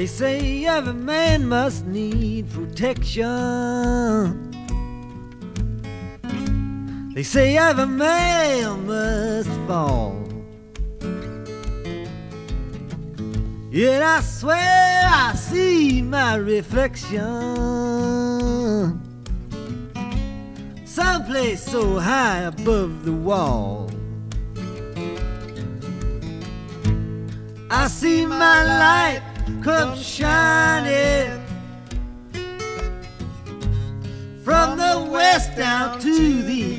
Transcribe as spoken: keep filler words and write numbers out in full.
They say every man must need protection. They say every man must fall. Yet I swear I see my reflection someplace so high above the wall. I see my light come shining from the west down to the